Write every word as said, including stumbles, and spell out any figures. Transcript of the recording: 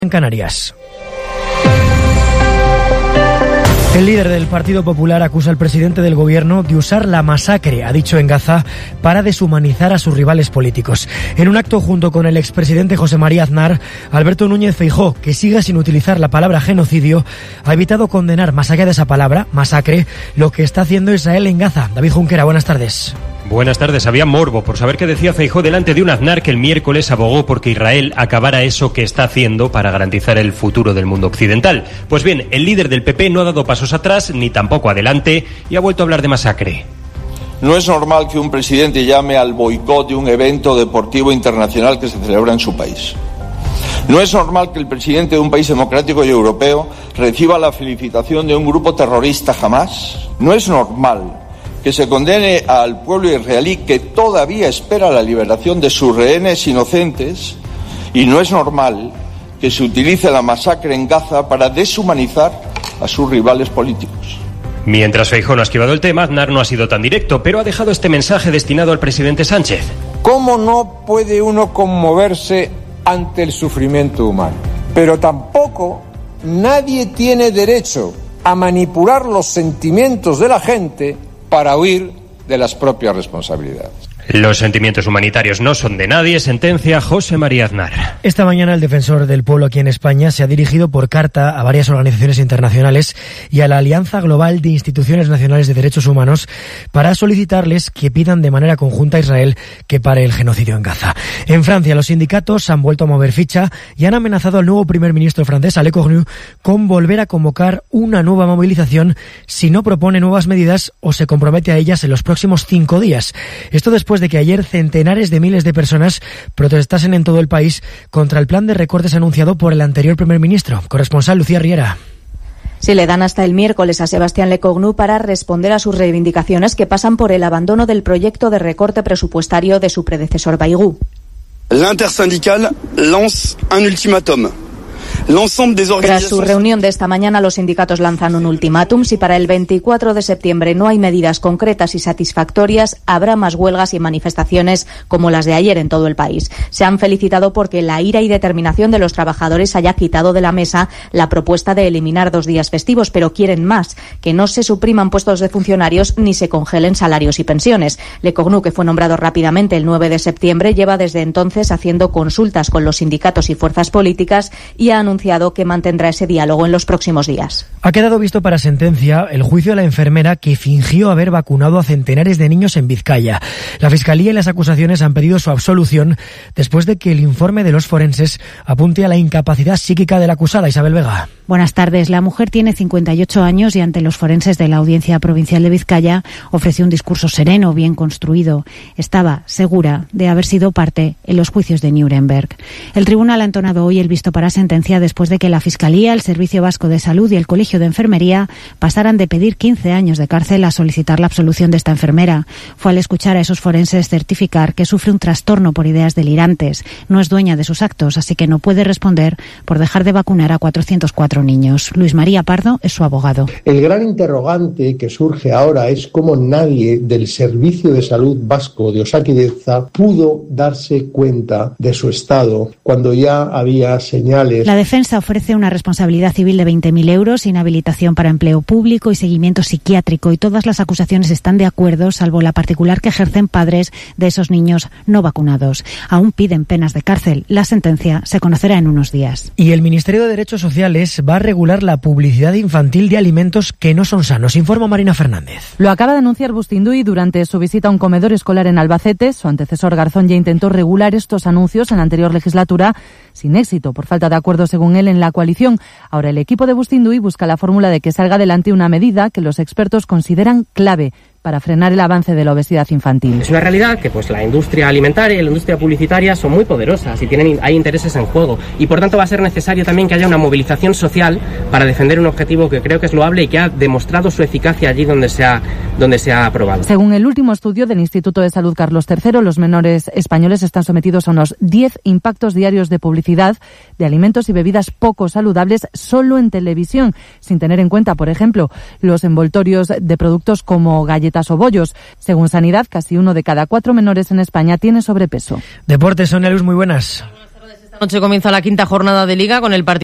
en Canarias. El líder del Partido Popular acusa al presidente del gobierno de usar la masacre, ha dicho en Gaza, para deshumanizar a sus rivales políticos. En un acto junto con el expresidente José María Aznar, Alberto Núñez Feijóo, que sigue sin utilizar la palabra genocidio, ha evitado condenar, más allá de esa palabra, masacre, lo que está haciendo Israel en Gaza. David Junquera, buenas tardes. Buenas tardes. Había morbo por saber qué decía Feijóo delante de un Aznar que el miércoles abogó porque Israel acabara eso que está haciendo para garantizar el futuro del mundo occidental. Pues bien, el líder del P P no ha dado pasos atrás ni tampoco adelante y ha vuelto a hablar de masacre. No es normal que un presidente llame al boicot de un evento deportivo internacional que se celebra en su país. No es normal que el presidente de un país democrático y europeo reciba la felicitación de un grupo terrorista Hamás. No es normal que se condene al pueblo israelí que todavía espera la liberación de sus rehenes inocentes, y no es normal que se utilice la masacre en Gaza para deshumanizar a sus rivales políticos. Mientras Feijóo no ha esquivado el tema, Aznar no ha sido tan directo, pero ha dejado este mensaje destinado al presidente Sánchez. ¿Cómo no puede uno conmoverse ante el sufrimiento humano? Pero tampoco nadie tiene derecho a manipular los sentimientos de la gente para huir de las propias responsabilidades. Los sentimientos humanitarios no son de nadie, sentencia José María Aznar. Esta mañana el defensor del pueblo aquí en España se ha dirigido por carta a varias organizaciones internacionales y a la Alianza Global de Instituciones Nacionales de Derechos Humanos para solicitarles que pidan de manera conjunta a Israel que pare el genocidio en Gaza. En Francia, los sindicatos han vuelto a mover ficha y han amenazado al nuevo primer ministro francés, Le Cornu, con volver a convocar una nueva movilización si no propone nuevas medidas o se compromete a ellas en los próximos cinco días. Esto después de que ayer centenares de miles de personas protestasen en todo el país contra el plan de recortes anunciado por el anterior primer ministro. Corresponsal Lucía Riera. Se le dan hasta el miércoles a Sébastien Lecornu para responder a sus reivindicaciones que pasan por el abandono del proyecto de recorte presupuestario de su predecesor Bayrou. L'intersyndicale lance un ultimátum. Tras su reunión de esta mañana, los sindicatos lanzan un ultimátum. Si para el veinticuatro de septiembre no hay medidas concretas y satisfactorias, habrá más huelgas y manifestaciones como las de ayer en todo el país. Se han felicitado porque la ira y determinación de los trabajadores haya quitado de la mesa la propuesta de eliminar dos días festivos, pero quieren más, que no se supriman puestos de funcionarios ni se congelen salarios y pensiones. Lecornu, que fue nombrado rápidamente el nueve de septiembre, lleva desde entonces haciendo consultas con los sindicatos y fuerzas políticas y ha anunciado que mantendrá ese diálogo en los próximos días. Ha quedado visto para sentencia el juicio a la enfermera que fingió haber vacunado a centenares de niños en Vizcaya. La Fiscalía y las acusaciones han pedido su absolución después de que el informe de los forenses apunte a la incapacidad psíquica de la acusada. Isabel Vega. Buenas tardes. La mujer tiene cincuenta y ocho años y ante los forenses de la Audiencia Provincial de Vizcaya ofreció un discurso sereno, bien construido. Estaba segura de haber sido parte en los juicios de Nuremberg. El tribunal ha entonado hoy el visto para sentencia después de que la Fiscalía, el Servicio Vasco de Salud y el Colegio de Enfermería pasaran de pedir quince años de cárcel a solicitar la absolución de esta enfermera. Fue al escuchar a esos forenses certificar que sufre un trastorno por ideas delirantes. No es dueña de sus actos, así que no puede responder por dejar de vacunar a cuatrocientos cuatro niños. Luis María Pardo es su abogado. El gran interrogante que surge ahora es cómo nadie del Servicio de Salud Vasco de Osakidetza pudo darse cuenta de su estado cuando ya había señales. La defensa ofrece una responsabilidad civil de veinte mil euros, inhabilitación para empleo público y seguimiento psiquiátrico, y todas las acusaciones están de acuerdo, salvo la particular que ejercen padres de esos niños no vacunados. Aún piden penas de cárcel. La sentencia se conocerá en unos días. Y el Ministerio de Derechos Sociales va a regular la publicidad infantil de alimentos que no son sanos, informa Marina Fernández. Lo acaba de anunciar Bustinduy durante su visita a un comedor escolar en Albacete. Su antecesor Garzón ya intentó regular estos anuncios en la anterior legislatura, sin éxito, por falta de acuerdo, según él, en la coalición. Ahora el equipo de Bustinduy busca la fórmula de que salga adelante una medida que los expertos consideran clave para frenar el avance de la obesidad infantil. Es una realidad que pues la industria alimentaria y la industria publicitaria son muy poderosas y tienen, hay intereses en juego, y por tanto va a ser necesario también que haya una movilización social para defender un objetivo que creo que es loable y que ha demostrado su eficacia allí donde se ha, donde se ha aprobado. Según el último estudio del Instituto de Salud Carlos tercero, los menores españoles están sometidos a unos diez impactos diarios de publicidad de alimentos y bebidas poco saludables solo en televisión, sin tener en cuenta, por ejemplo, los envoltorios de productos como galletas o bollos. Según Sanidad, casi uno de cada cuatro menores en España tiene sobrepeso. Deportes, Sonia Luz, muy buenas. Noche comienza la quinta jornada de Liga con el partido